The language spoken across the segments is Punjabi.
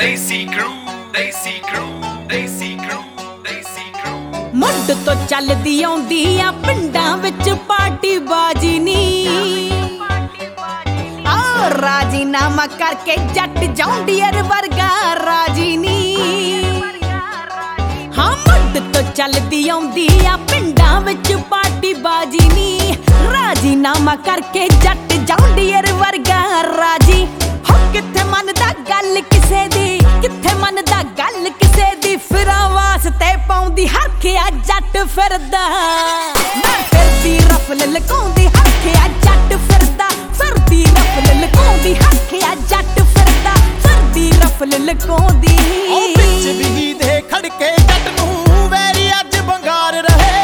ਮੁੱਢ ਤੋਂ ਚੱਲਦੀ ਆਉਂਦੀ ਆ ਪਿੰਡਾਂ ਵਿੱਚ ਪਾਰਟੀ ਬਾਜੀ ਨੀ ਆ ਰਾਜੀਨਾਮਾ ਕਰਕੇ ਜੱਟ ਜੌਂਡੀਅਰ ਵਰਗਾ ਰਾਜੀ ਨੀ ਹਾਂ ਮੁੱਢ ਤੋਂ ਚੱਲਦੀ ਆਉਂਦੀ ਆ ਪਿੰਡਾਂ ਵਿੱਚ ਪਾਰਟੀ ਬਾਜੀ ਨੀ ਰਾਜੀਨਾਮਾ ਕਰਕੇ ਜੱਟ ਜੌਂਡੀਅਰ ਵਰਗਾ ਰਾਜੀ ਹੋ ਕਿੱਥੇ ਮੰਨਦਾ ਗੱਲ ਕਿਸੇ ਦੀ ਕਿੱਥੇ ਮੰਨਦਾ ਗੱਲ ਕਿਸੇ ਦੀ ਫਿਰਾਂ ਵਾਸਤੇ ਪਾਉਂਦੀ ਹਰਖਿਆ ਜੱਟ ਫਿਰਦਾ ਮੈਂ ਫਿਰਦੀ ਰਫਲ ਲਕਾਉਂਦੀ ਹਰਖਿਆ ਜੱਟ ਫਿਰਦਾ ਫਿਰਦੀ ਰਫਲ ਲਕਾਉਂਦੀ ਹਰਖਿਆ ਜੱਟ ਫਿਰਦਾ ਫਿਰਦੀ ਰਫਲ ਲਕਾਉਂਦੀ ਉਹ ਵਿੱਚ ਵੀ ਦੇ ਖੜਕੇ ਜੱਟ ਨੂੰ ਵੈਰੀ ਅੱਜ ਬੰਗਾਰ ਰਹੇ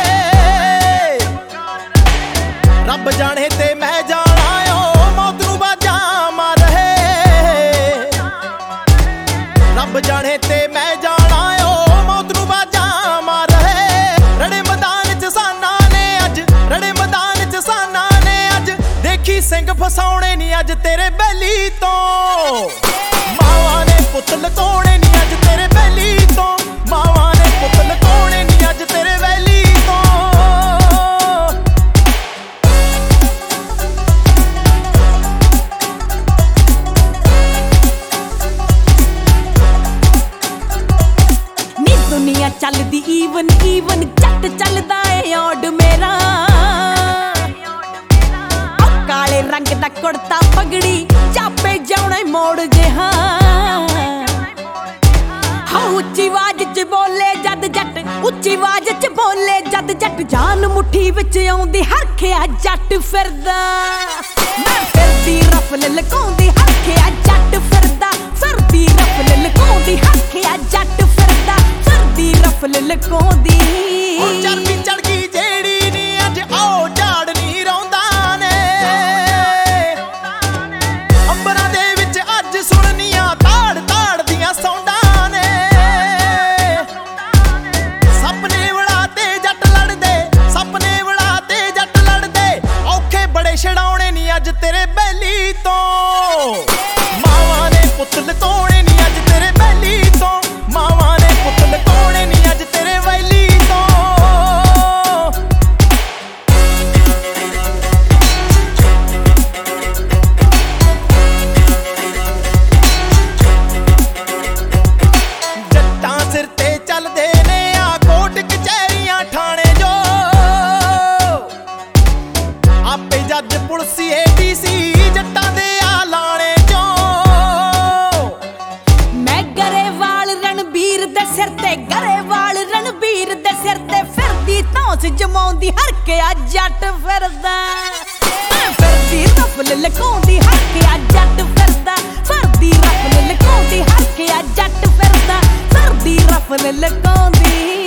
ਰੱਬ ਜਾਣੇ ਤੇ ਮੈਂ ਜਾਣਾ ਓ ਮੌਤ ਨੂੰ ਬਾਜਾਂ ਮਾਰ ਰਹੇ ਰੱਬ ਜਾਣੇ ਤੇ ਮੈਂ ਜਾਣਾ ਓ ਮੌਤ ਨੂੰ ਬਾਜਾਂ ਮਾਰ ਰਹੇ ਰੜੇ ਮੈਦਾਨ ਚ ਸਾਨਾ ਨੇ ਅੱਜ ਰੜੇ ਮੈਦਾਨ ਚ ਸਾਨਾ ਨੇ ਅੱਜ ਦੇਖੀ ਸਿੰਘ ਫਸਾਉਣੇ ਨਹੀਂ ਅੱਜ ਤੇਰੇ ਬੈਲੀ ਤੋਂ ਮਾਵਾਂ ਨੇ ਪੁੱਤ ਲਕਾਉਣੇ ਨਹੀਂ ਅੱਜ ਤੇਰੇ ਬੈਲੀ ਤੋਂ ਮਾਵਾਂ ਨੇ ਪੁੱਤ ਲਕਾਉਣੇ ਨਹੀਂ ਅੱਜ ਤੇਰੇ ਬੈਲੀ ਤੋਂ ਦੁਨੀਆ ਚੱਲਦੀ ਈਵਨ ਜੱਟ ਚੱਲਦਾ ਏ ਔਡ ਮੇਰਾ ਕਾਲੇ ਰੰਗ ਦਾ ਕੁੜਤਾ ਪਗੜੀ ਚਾਪੇ ਜਾਉਣਾ ਮੋੜ ਜਿਹਾ ਹਾਂ ਉੱਚੀ ਆਵਾਜ਼ ਚ ਬੋਲੇ ਜਦ ਜੱਟ ਉੱਚੀ ਆਵਾਜ਼ ਚ ਬੋਲੇ ਜਦ ਜੱਟ ਜਾਨ ਮੁੱਠੀ ਵਿੱਚ ਆਉਂਦੀ ਹਰਖਿਆ ਜੱਟ ਫਿਰਦਾ ਮੈਂ ਫਿਰਦੀ ਰਫਲ ਲਕਾਉਂਦੀ ਹਰਖਿਆ ਜੱਟ ਫਿਰਦਾ ਫਿਰਦੀ ਰਫਲ ਲਕਾਉਂਦੀ ਹਰਖਿਆ ਜੱਟ ਫਿਰਦਾ ਫਿਰਦੀ ਰਫਲ ਲਕਾਉਂਦੀ ਉਹ ਚਰਬੀ ਚੜ ਗਈ ਜਿਹੜੀ ਨੀ ਅੱਜ ਆਓ ਝਾੜ ਨਹੀਂ ਰੌਂਦਾ ਨੇ ਅੰਬਰਾਂ ਦੇ ਵਿੱਚ ਅੱਜ ਸੁਣਨੀਆਂ ਤਾੜ ਤਾੜ ਦੀਆਂ ਸੌਂਡਾਂ ਨੇ ਸਪਨੇ ਵੜਾ ਤੇ ਜੱਟ ਲੜਦੇ ਸਪਨੇ ਵੜਾ ਤੇ ਜੱਟ ਲੜਦੇ ਔਖੇ ਬੜੇ ਛਡਾਉਣੇ ਨੀ ਅੱਜ ਤੇਰੇ ਬੈਲੀ ਤੋਂ ਮਾਵਾਂ ਨੇ ਪੁੱਤ ਲਕਾਉਣੇ ਨੀ ਅੱਜ ਤੇਰੇ ਬੈਲੀ ਤੋਂ ਮਾਵਾਂ ਨੇ ਪੁੱਤ ਲਕਾਉਣੇ ਨੀ ਅੱਜ ਤੇਰੇ ਵੈਲੀ ਤੋਂ ਜੱਟਾਂ ਸਿਰ ਤੇ ਚੱਲਦੇ ਨੇ ਆ ਕੋਟ ਕਚਹਿਰੀਆਂ ਠਾਣੇ ਜੋ ਆਪੇ ਜੱਜ ਪੁਲਸੀ ਏਡੀਸੀ ਜੱਟਾਂ ਦੇ ਆ ਲਾਣੇ ਚੋਂ ਮੈਂ ਗਰੇਵਾਲ ਰਣਬੀਰ ਦੇ ਸਿਰ ਤੇ ਗਰੇਵਾਲ ਰਣਬੀਰ ਦੇ ਸਿਰ ਤੇ ਫਿਰਦੀ ਧੌਂਸ ਜਮਾਉਂਦੀ ਹਰਕਿਆ ਜੱਟ ਫਿਰਦਾ ਮੈਂ ਫਿਰਦੀ ਰਫਲ ਲਕਾਉਂਦੀ ਹਰਕਿਆ ਜੱਟ ਫਿਰਦਾ ਫਿਰਦੀ ਰਫਲ ਲਕਾਉਂਦੀ ਹਰਕਿਆ ਜੱਟ ਫਿਰਦਾ ਫਿਰਦੀ ਰਫਲ ਲਕਾਉਂਦੀ